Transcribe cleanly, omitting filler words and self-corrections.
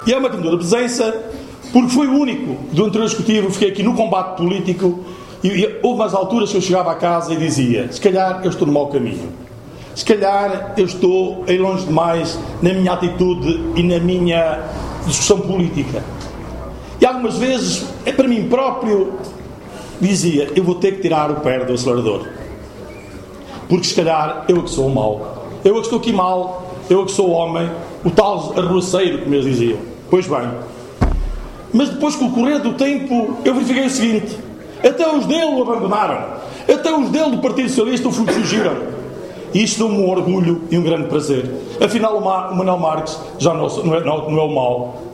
E é uma tremenda presença, porque foi o único do anterior executivo, fiquei aqui no combate político, e houve umas alturas que eu chegava a casa e dizia, se calhar eu estou no mau caminho, se calhar eu estou aí longe demais na minha atitude e na minha discussão política. E algumas vezes, para mim próprio, dizia, eu vou ter que tirar o pé do acelerador, porque se calhar eu é que sou o mau, eu é que estou aqui mal, eu é que sou o homem, o tal arruaceiro, como eles diziam. Pois bem, mas depois, com o correr do tempo, eu verifiquei o seguinte, até os dele o abandonaram, até os dele do Partido Socialista o fugiram, e isto deu-me um orgulho e um grande prazer. Afinal, o Manuel Marques já não é o mau,